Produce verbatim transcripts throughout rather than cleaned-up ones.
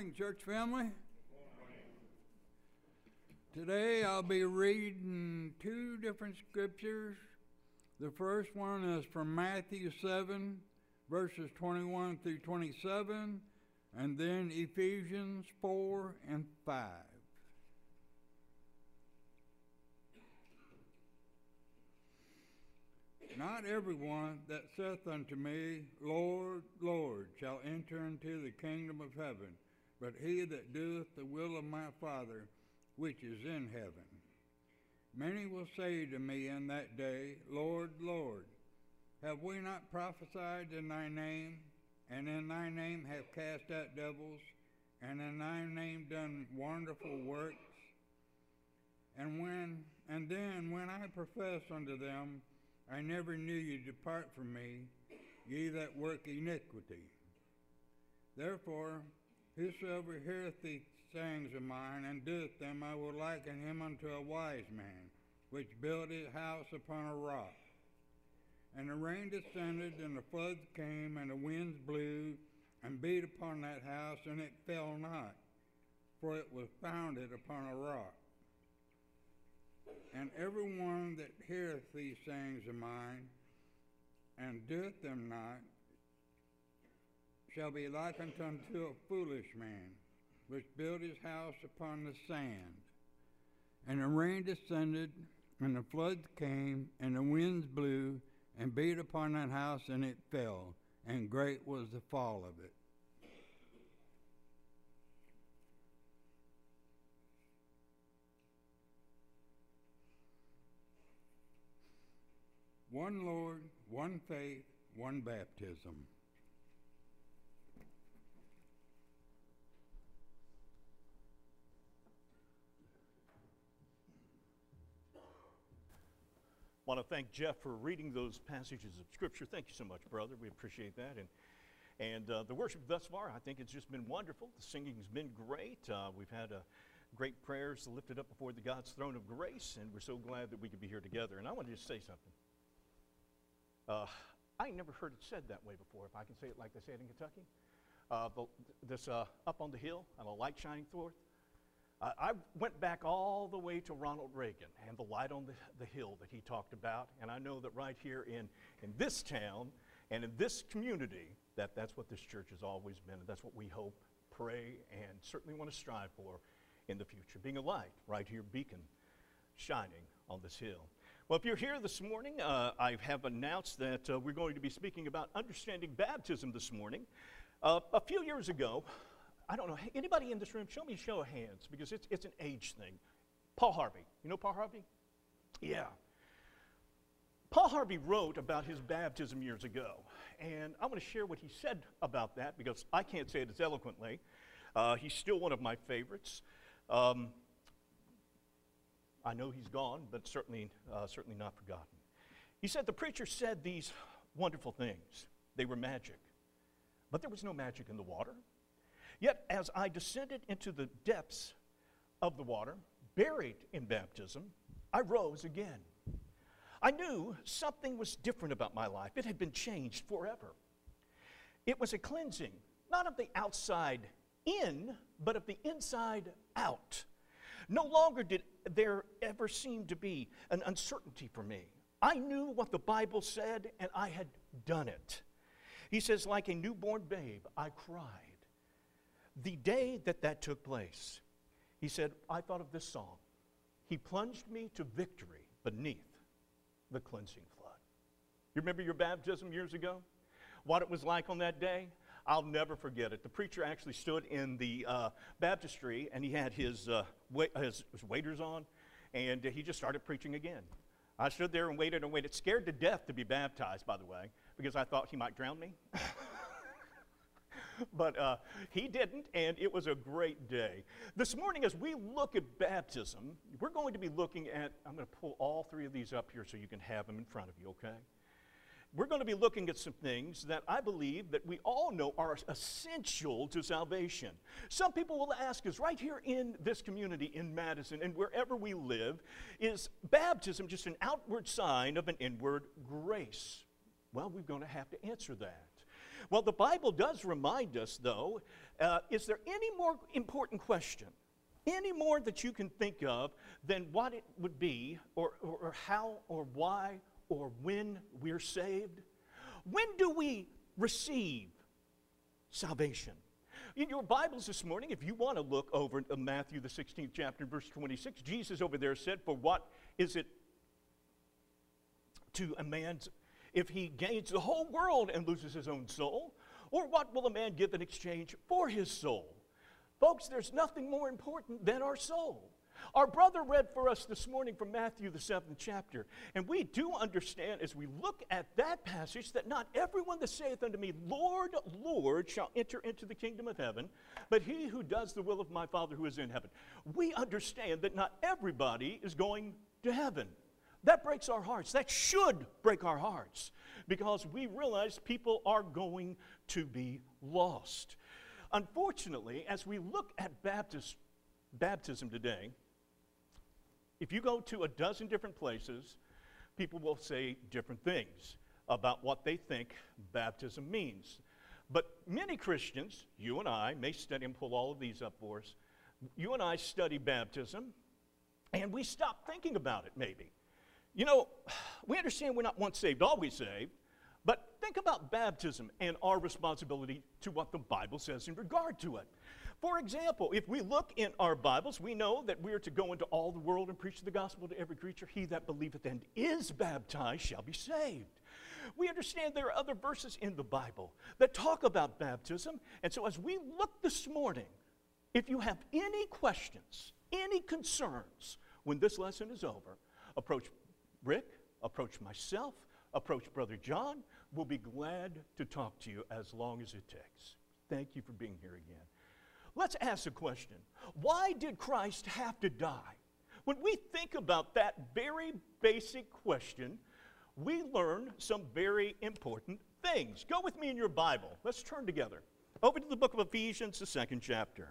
morning, church family. Today I'll be reading two different scriptures. The first one is from Matthew seven, verses twenty-one through twenty-seven, and then Ephesians four and five. Not everyone that saith unto me, Lord, Lord, shall enter into the kingdom of heaven, but he that doeth the will of my Father which is in heaven. Many will say to me in that day, Lord, Lord, have we not prophesied in thy name, and in thy name have cast out devils, and in thy name done wonderful works? And when and then when I profess unto them, I never knew you, depart from me, ye that work iniquity. Therefore, whosoever heareth these sayings of mine, and doeth them, I will liken him unto a wise man, which built his house upon a rock. And the rain descended, and the floods came, and the winds blew, and beat upon that house, and it fell not, for it was founded upon a rock. And every one that heareth these sayings of mine, and doeth them not, shall be likened unto a foolish man, which built his house upon the sand. And the rain descended, and the floods came, and the winds blew, and beat upon that house, and it fell, and great was the fall of it. One Lord, one faith, one baptism. I want to thank Jeff for reading those passages of Scripture. Thank you so much, brother. We appreciate that. And and uh, the worship thus far, I think it's just been wonderful. The singing's been great. Uh, we've had uh, great prayers lifted up before the God's throne of grace, and we're so glad that we could be here together. And I want to just say something. Uh, I never heard it said that way before, if I can say it like they say it in Kentucky. Uh, the, this uh, up on the hill and a light shining forth. Uh, I went back all the way to Ronald Reagan and the light on the, the hill that he talked about, and I know that right here in, in this town and in this community, that that's what this church has always been, and that's what we hope, pray, and certainly want to strive for in the future, being a light right here, beacon, shining on this hill. Well, if you're here this morning, uh, I have announced that uh, we're going to be speaking about understanding baptism this morning. Uh, a few years ago, I don't know, anybody in this room, show me a show of hands, because it's, it's an age thing. Paul Harvey. You know Paul Harvey? Yeah. Paul Harvey wrote about his baptism years ago, and I want to share what he said about that, because I can't say it as eloquently. Uh, he's still one of my favorites. Um, I know he's gone, but certainly, uh, certainly not forgotten. He said, the preacher said these wonderful things. They were magic, but there was no magic in the water. Yet, as I descended into the depths of the water, buried in baptism, I rose again. I knew something was different about my life. It had been changed forever. It was a cleansing, not of the outside in, but of the inside out. No longer did there ever seem to be an uncertainty for me. I knew what the Bible said, and I had done it. He says, like a newborn babe, I cried. The day that that took place, he said, I thought of this song. He plunged me to victory beneath the cleansing flood. You remember your baptism years ago? What it was like on that day? I'll never forget it. The preacher actually stood in the uh, baptistry, and he had his, uh, wa- his, his waders on, and uh, he just started preaching again. I stood there and waited and waited, scared to death to be baptized, by the way, because I thought he might drown me. But uh, he didn't, and it was a great day. This morning, as we look at baptism, we're going to be looking at, I'm going to pull all three of these up here so you can have them in front of you, okay? We're going to be looking at some things that I believe that we all know are essential to salvation. Some people will ask us right here in this community in Madison and wherever we live, is baptism just an outward sign of an inward grace? Well, we're going to have to answer that. Well, the Bible does remind us, though, uh, is there any more important question, any more that you can think of than what it would be, or, or, or how, or why, or when we're saved? When do we receive salvation? In your Bibles this morning, if you want to look over at Matthew, the sixteenth chapter, verse twenty-six, Jesus over there said, for what is it to a man's, if he gains the whole world and loses his own soul? Or what will a man give in exchange for his soul? Folks, there's nothing more important than our soul. Our brother read for us this morning from Matthew, the seventh chapter. And we do understand as we look at that passage that not everyone that saith unto me, Lord, Lord, shall enter into the kingdom of heaven, but he who does the will of my Father who is in heaven. We understand that not everybody is going to heaven. That breaks our hearts. That should break our hearts, because we realize people are going to be lost. Unfortunately, as we look at Baptist, baptism today, if you go to a dozen different places, people will say different things about what they think baptism means. But many Christians, you and I, may study and pull all of these up for us. You and I study baptism, and we stop thinking about it maybe. You know, we understand we're not once saved, always saved, but think about baptism and our responsibility to what the Bible says in regard to it. For example, if we look in our Bibles, we know that we are to go into all the world and preach the gospel to every creature. He that believeth and is baptized shall be saved. We understand there are other verses in the Bible that talk about baptism. And so as we look this morning, if you have any questions, any concerns, when this lesson is over, approach Rick, approach myself, approach Brother John. We'll be glad to talk to you as long as it takes. Thank you for being here again. Let's ask a question. Why did Christ have to die? When we think about that very basic question, we learn some very important things. Go with me in your Bible. Let's turn together over to the book of Ephesians, the second chapter.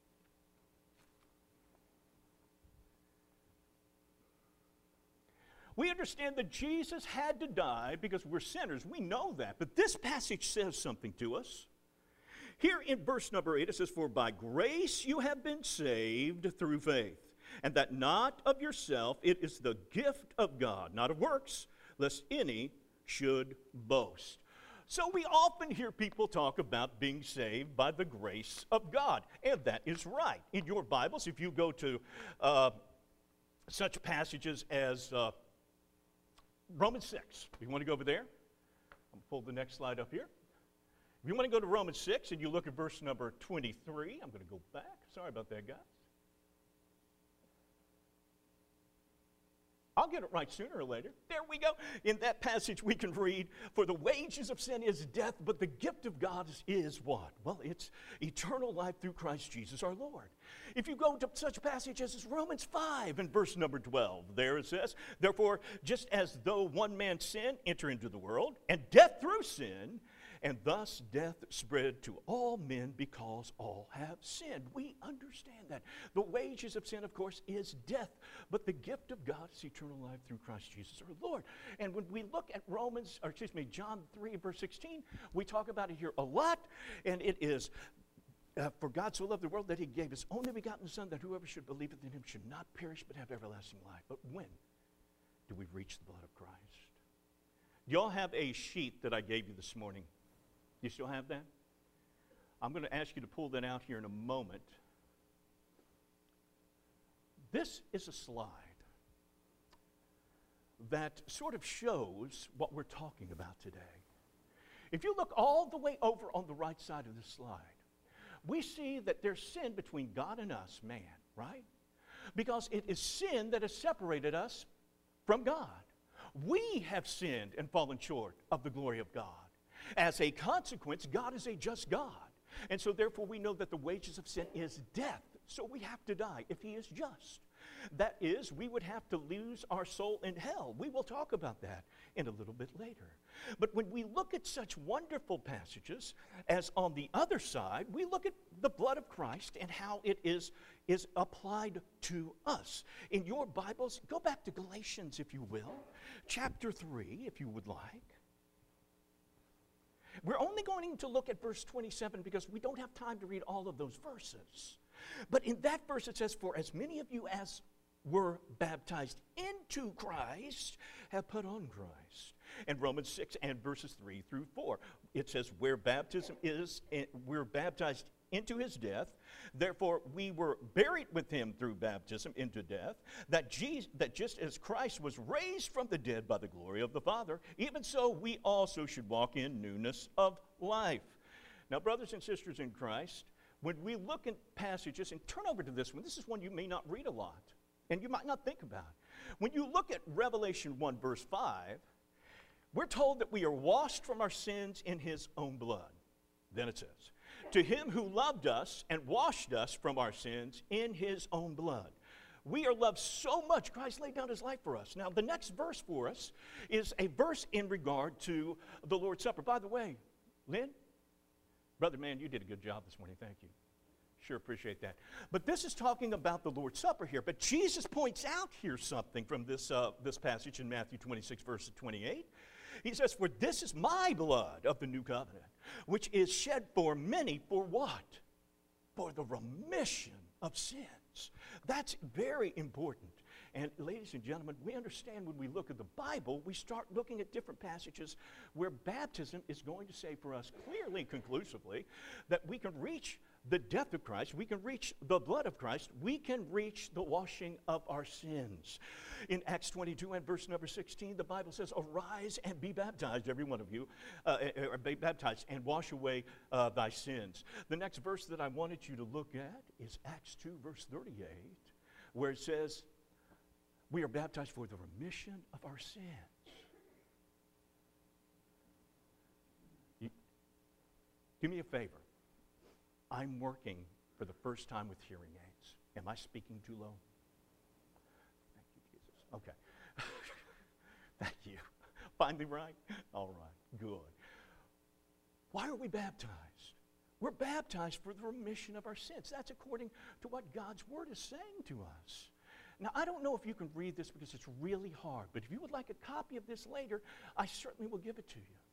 We understand that Jesus had to die because we're sinners. We know that. But this passage says something to us. Here in verse number eight, it says, for by grace you have been saved through faith, and that not of yourself, it is the gift of God, not of works, lest any should boast. So we often hear people talk about being saved by the grace of God, and that is right. In your Bibles, if you go to uh, such passages as uh, Romans six, if you want to go over there, I'm going to pull the next slide up here. If you want to go to Romans six and you look at verse number twenty-three, I'm going to go back. Sorry about that, guys. I'll get it right sooner or later. There we go. In that passage we can read, for the wages of sin is death, but the gift of God is, is what? Well, it's eternal life through Christ Jesus our Lord. If you go to such passages as Romans five and verse number twelve, there it says, therefore, just as though one man's sin entered into the world, and death through sin, and thus death spread to all men because all have sinned. We understand that. The wages of sin, of course, is death. But the gift of God is eternal life through Christ Jesus our Lord. And when we look at Romans, or excuse me, John three, verse sixteen, we talk about it here a lot. And it is, uh, for God so loved the world that he gave his only begotten Son, that whoever should believe in him should not perish but have everlasting life. But when do we reach the blood of Christ? Y'all have a sheet that I gave you this morning. You still have that? I'm going to ask you to pull that out here in a moment. This is a slide that sort of shows what we're talking about today. If you look all the way over on the right side of the slide, we see that there's sin between God and us, man, right? Because it is sin that has separated us from God. We have sinned and fallen short of the glory of God. As a consequence, God is a just God. And so therefore we know that the wages of sin is death. So we have to die if he is just. That is, we would have to lose our soul in hell. We will talk about that in a little bit later. But when we look at such wonderful passages as on the other side, we look at the blood of Christ and how it is, is applied to us. In your Bibles, go back to Galatians, if you will, chapter three, if you would like. We're only going to look at verse twenty-seven because we don't have time to read all of those verses. But in that verse it says, for as many of you as were baptized into Christ have put on Christ. And Romans six and verses three through four, it says, where baptism is, we're baptized into his death, therefore we were buried with him through baptism into death, that, Jesus, that just as Christ was raised from the dead by the glory of the Father, even so we also should walk in newness of life. Now, brothers and sisters in Christ, when we look at passages, and turn over to this one, this is one you may not read a lot, and you might not think about. When you look at Revelation one, verse five, we're told that we are washed from our sins in his own blood. Then it says, to him who loved us and washed us from our sins in his own blood. We are loved so much, Christ laid down his life for us. Now, the next verse for us is a verse in regard to the Lord's Supper. By the way, Lynn, brother, man, you did a good job this morning. Thank you. Sure appreciate that. But this is talking about the Lord's Supper here. But Jesus points out here something from this, uh, this passage in Matthew twenty-six, verse twenty-eight. He says, for this is my blood of the new covenant, which is shed for many for what? For the remission of sins. That's very important. And ladies and gentlemen, we understand when we look at the Bible, we start looking at different passages where baptism is going to say for us clearly and conclusively that we can reach the death of Christ, we can reach the blood of Christ, we can reach the washing of our sins. In Acts twenty-two and verse number sixteen, the Bible says, arise and be baptized, every one of you, uh, or be baptized and wash away uh, thy sins. The next verse that I wanted you to look at is Acts two, verse thirty-eight, where it says, we are baptized for the remission of our sins. You, do me a favor. I'm working for the first time with hearing aids. Am I speaking too low? Thank you, Jesus. Okay. Thank you. Finally right? All right. Good. Why are we baptized? We're baptized for the remission of our sins. That's according to what God's Word is saying to us. Now, I don't know if you can read this because it's really hard, but if you would like a copy of this later, I certainly will give it to you.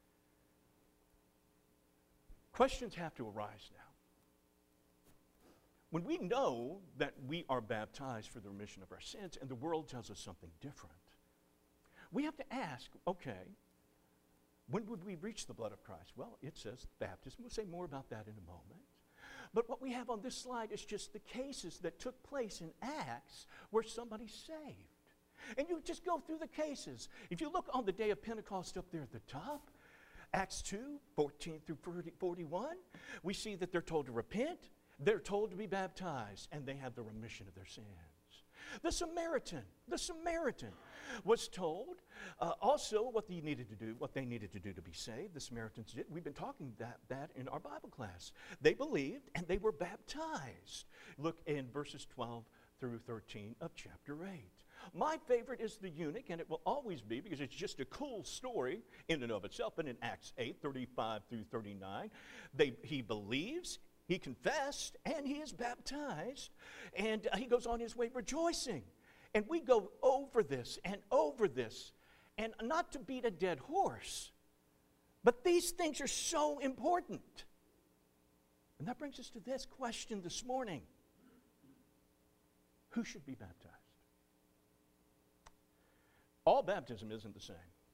Questions have to arise now. When we know that we are baptized for the remission of our sins and the world tells us something different, we have to ask, okay, when would we reach the blood of Christ? Well, it says baptism. We'll say more about that in a moment. But what we have on this slide is just the cases that took place in Acts where somebody's saved. And you just go through the cases. If you look on the day of Pentecost up there at the top, Acts two, fourteen through forty-one, we see that they're told to repent, they're told to be baptized, and they have the remission of their sins. The Samaritan, the Samaritan was told uh, also what they needed to do, what they needed to do to be saved. The Samaritans did. We've been talking that, that in our Bible class. They believed and they were baptized. Look in verses twelve through thirteen of chapter eight. My favorite is the eunuch, and it will always be because it's just a cool story in and of itself. But in Acts eight, thirty-five through thirty-nine, they, he believes, he confessed, and he is baptized, and uh, he goes on his way rejoicing. And we go over this and over this, and not to beat a dead horse, but these things are so important. And that brings us to this question this morning. Who should be baptized? All baptism isn't the same.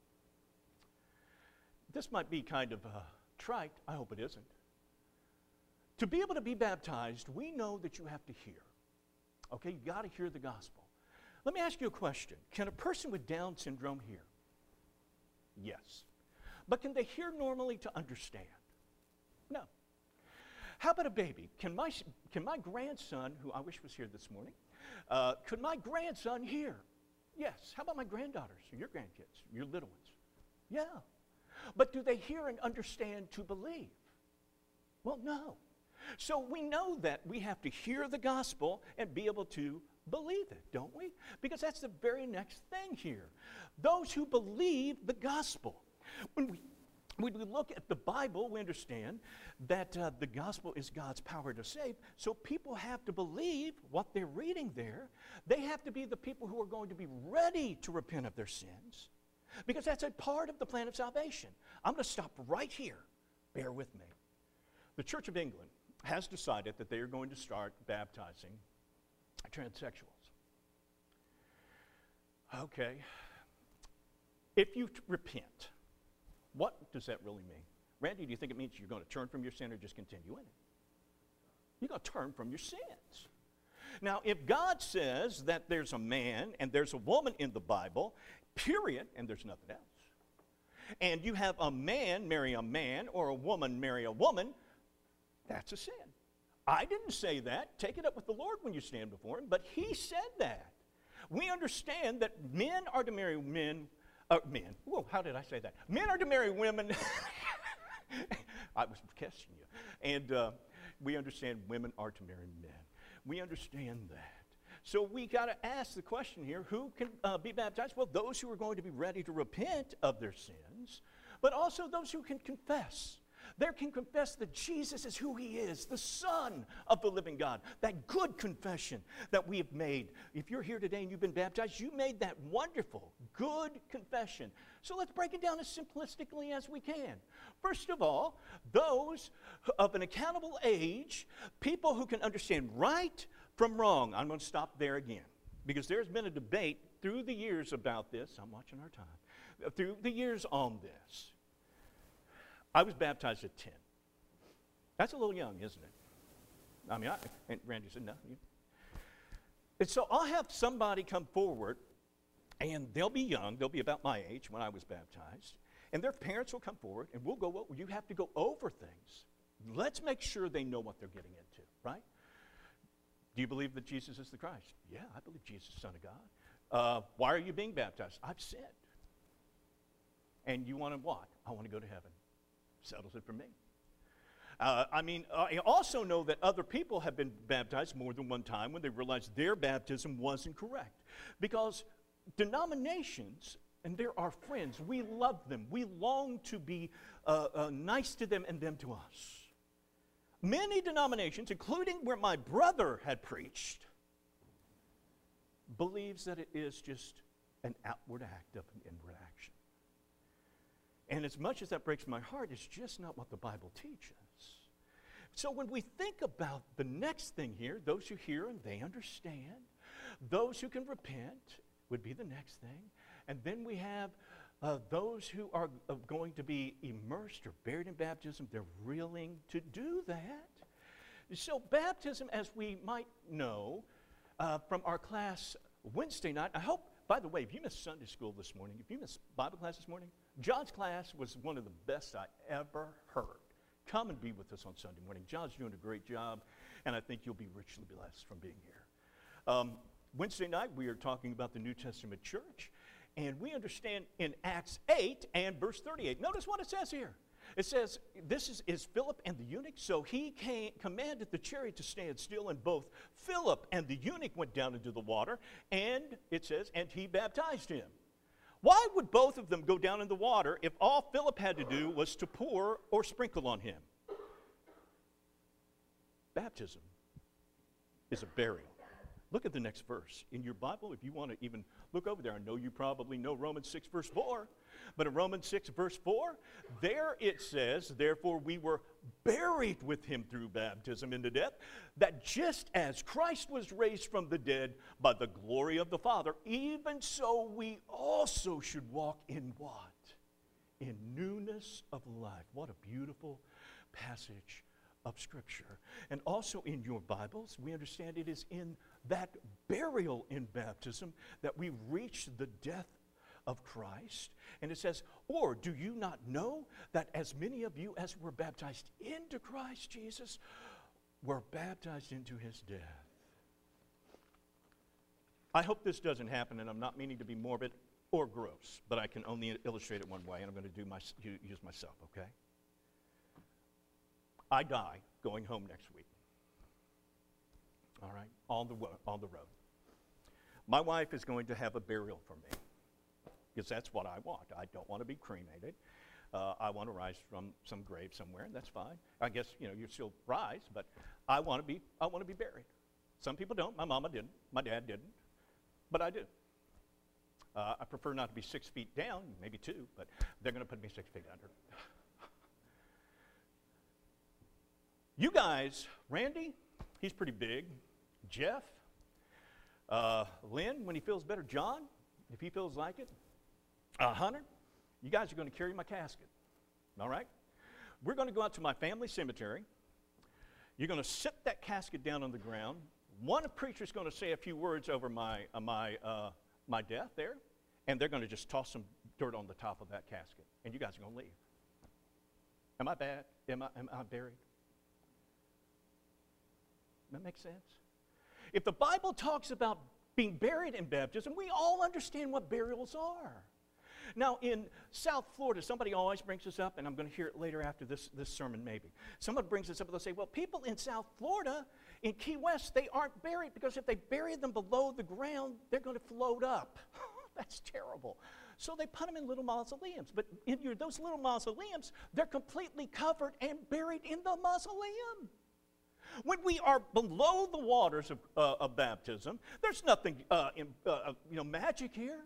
This might be kind of uh, trite. I hope it isn't. To be able to be baptized, we know that you have to hear. Okay, you got to hear the gospel. Let me ask you a question. Can a person with Down syndrome hear? Yes. But can they hear normally to understand? No. How about a baby? Can my, can my grandson, who I wish was here this morning, uh, could my grandson hear? Yes. How about my granddaughters, or your grandkids, your little ones? Yeah. But do they hear and understand to believe? Well, no. So we know that we have to hear the gospel and be able to believe it, don't we? Because that's the very next thing here. Those who believe the gospel. When we, when we look at the Bible, we understand that uh, the gospel is God's power to save. So people have to believe what they're reading there. They have to be the people who are going to be ready to repent of their sins. because that's a part of the plan of salvation. I'm going to stop right here. Bear with me. The Church of England has decided that they are going to start baptizing transsexuals. Okay. If you t- repent, what does that really mean? Randy, do you think it means you're going to turn from your sin or just continue in it? You're going to turn from your sins. Now, if God says that there's a man and there's a woman in the Bible, period, and there's nothing else, and you have a man marry a man or a woman marry a woman, that's a sin. I didn't say that. Take it up with the Lord when you stand before him, but he said that. We understand that men are to marry men, uh, men, whoa, how did I say that? Men are to marry women. I was testing you. And uh, we understand women are to marry men. We understand that. So we got to ask the question here, who can uh, be baptized? Well, those who are going to be ready to repent of their sins, but also those who can confess. They can confess that Jesus is who he is, the Son of the living God. That good confession that we have made. If you're here today and you've been baptized, you made that wonderful, good confession. So let's break it down as simplistically as we can. First of all, those of an accountable age, people who can understand right from wrong. I'm going to stop there again, because there's been a debate through the years about this. I'm watching our time. Through the years on this. I was baptized at ten. That's a little young, isn't it? I mean, I, and Randy said, no. You. And so I'll have somebody come forward, and they'll be young. They'll be about my age when I was baptized. And their parents will come forward, and we'll go, well, you have to go over things. Let's make sure they know what they're getting into, right? Do you believe that Jesus is the Christ? Yeah, I believe Jesus is the Son of God. Uh, why are you being baptized? I've sinned. And you want to what? I want to go to heaven. Settles it for me. Uh, I mean, I also know that other people have been baptized more than one time when they realized their baptism wasn't correct. Because denominations, and they're our friends, we love them. We long to be uh, uh, nice to them and them to us. Many denominations, including where my brother had preached, believes that it is just an outward act of an inward action. And as much as that breaks my heart, it's just not what the Bible teaches. So when we think about the next thing here, those who hear and they understand, those who can repent would be the next thing. And then we have uh, those who are uh, going to be immersed or buried in baptism. They're willing to do that. So baptism, as we might know uh, from our class Wednesday night, I hope, by the way, if you missed Sunday school this morning, if you missed Bible class this morning, John's class was one of the best I ever heard. Come and be with us on Sunday morning. John's doing a great job, and I think you'll be richly blessed from being here. Um, Wednesday night, we are talking about the New Testament church, and we understand in Acts eight and verse thirty-eight. Notice what it says here. It says, this is, is Philip and the eunuch. So he came, commanded the chariot to stand still, and both Philip and the eunuch went down into the water, and it says, and he baptized him. Why would both of them go down in the water if all Philip had to do was to pour or sprinkle on him? Baptism is a burial. Look at the next verse. In your Bible, if you want to even look over there, I know you probably know Romans six, verse four. But in Romans six, verse four, there it says, therefore we were buried with him through baptism into death, that just as Christ was raised from the dead by the glory of the Father, even so we also should walk in what? In newness of life. What a beautiful passage of Scripture. And also in your Bibles, we understand it is in that burial in baptism that we reach the death of Christ. And it says, or do you not know that as many of you as were baptized into Christ Jesus were baptized into his death? I hope this doesn't happen, and I'm not meaning to be morbid or gross, but I can only illustrate it one way, and I'm going to do my, use myself, okay? I die going home next week. All right, on the, on the road. My wife is going to have a burial for me, because that's what I want. I don't want to be cremated. Uh, I want to rise from some grave somewhere, and that's fine. I guess, you know, you still rise, but I want to be, I want to be buried. Some people don't. My mama didn't. My dad didn't. But I do. Uh, I prefer not to be six feet down, maybe two, but they're going to put me six feet under. You guys, Randy, he's pretty big. Jeff, uh, Lynn, when he feels better. John, if he feels like it. Uh, Hunter, you guys are going to carry my casket. All right? We're going to go out to my family cemetery. You're going to sit that casket down on the ground. One preacher's going to say a few words over my, uh, my, uh, my death there, and they're going to just toss some dirt on the top of that casket, and you guys are going to leave. Am I bad? Am I, am I buried? That makes sense? If the Bible talks about being buried in baptism, we all understand what burials are. Now, in South Florida, somebody always brings this up, and I'm going to hear it later after this, this sermon maybe. Someone brings this up, and they'll say, well, people in South Florida, in Key West, they aren't buried because if they bury them below the ground, they're going to float up. That's terrible. So they put them in little mausoleums. But in your, those little mausoleums, they're completely covered and buried in the mausoleum. When we are below the waters of, uh, of baptism, there's nothing uh, in, uh, you know, magic here.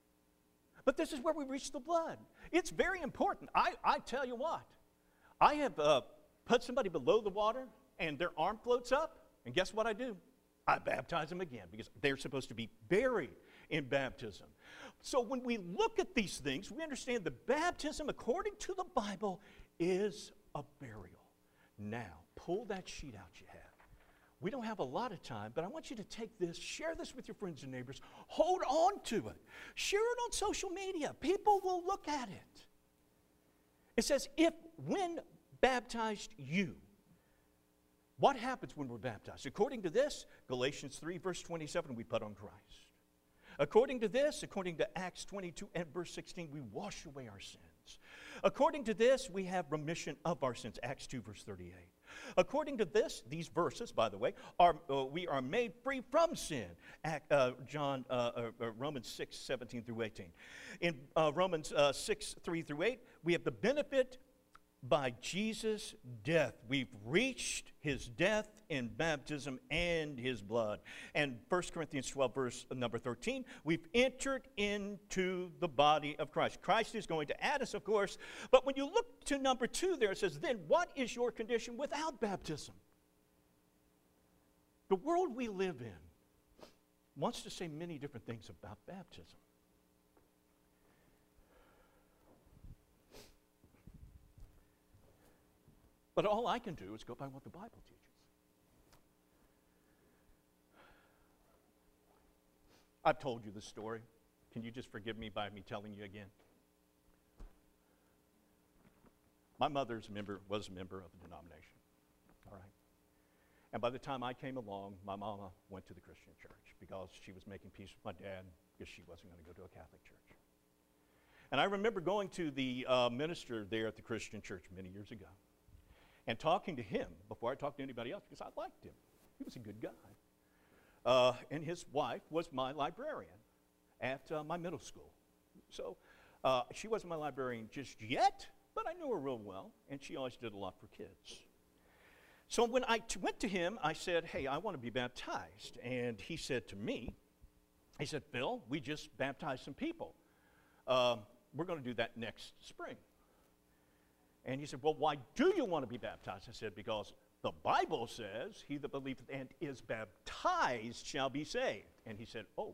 But this is where we reach the blood. It's very important. I, I tell you what, I have uh, put somebody below the water and their arm floats up, and guess what I do? I baptize them again because they're supposed to be buried in baptism. So when we look at these things, we understand that baptism, according to the Bible, is a burial. Now, pull that sheet out you have. We don't have a lot of time, but I want you to take this, share this with your friends and neighbors, hold on to it. Share it on social media. People will look at it. It says, if when baptized you, what happens when we're baptized? According to this, Galatians three, verse twenty-seven, we put on Christ. According to this, according to Acts twenty-two and verse sixteen, we wash away our sins. According to this, we have remission of our sins, Acts two, verse thirty-eight. According to this, these verses, by the way, are uh, we are made free from sin, Act, uh, John, uh, uh, uh, Romans six, seventeen through eighteen. In uh, Romans uh, six, three through eight, we have the benefit by Jesus' death. We've reached his death in baptism and his blood. And First Corinthians twelve, verse number thirteen, we've entered into the body of Christ. Christ is going to add us, of course, but when you look to number two there, it says, then what is your condition without baptism? The world we live in wants to say many different things about baptism. But all I can do is go by what the Bible teaches. I've told you this story. Can you just forgive me by me telling you again? My mother's a member, was a member of a denomination, all right? And by the time I came along, my mama went to the Christian church because she was making peace with my dad because she wasn't going to go to a Catholic church. And I remember going to the uh, minister there at the Christian church many years ago and talking to him before I talked to anybody else because I liked him. He was a good guy. Uh, and his wife was my librarian at uh, my middle school. So uh, she wasn't my librarian just yet, but I knew her real well, and she always did a lot for kids. So when I t- went to him, I said, hey, I want to be baptized. And he said to me, he said, Phil, we just baptized some people. Um, we're going to do that next spring. And he said, well, why do you want to be baptized? I said, because the Bible says, he that believeth and is baptized shall be saved. And he said, oh.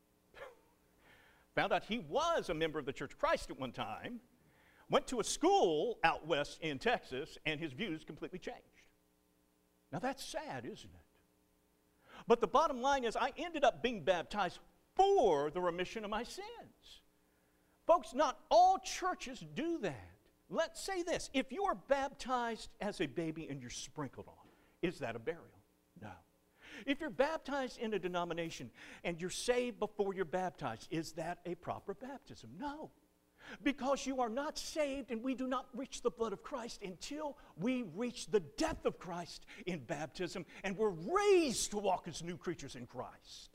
Found out he was a member of the Church of Christ at one time, went to a school out west in Texas, and his views completely changed. Now that's sad, isn't it? But the bottom line is I ended up being baptized for the remission of my sins. Folks, not all churches do that. Let's say this, if you are baptized as a baby and you're sprinkled on, is that a burial? No. If you're baptized in a denomination and you're saved before you're baptized, is that a proper baptism? No. Because you are not saved and we do not reach the blood of Christ until we reach the death of Christ in baptism and we're raised to walk as new creatures in Christ.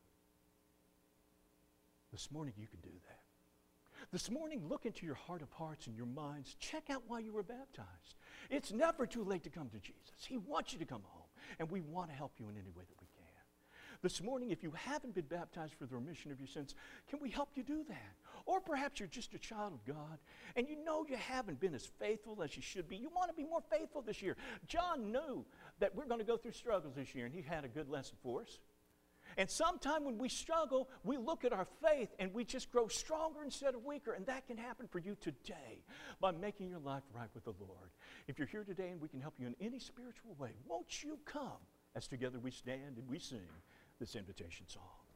This morning you can do that. This morning, look into your heart of hearts and your minds. Check out why you were baptized. It's never too late to come to Jesus. He wants you to come home, and we want to help you in any way that we can. This morning, if you haven't been baptized for the remission of your sins, can we help you do that? Or perhaps you're just a child of God and you know you haven't been as faithful as you should be. You want to be more faithful this year. John knew that we're going to go through struggles this year, and he had a good lesson for us. And sometime when we struggle, we look at our faith and we just grow stronger instead of weaker. And that can happen for you today by making your life right with the Lord. If you're here today and we can help you in any spiritual way, won't you come as together we stand and we sing this invitation song?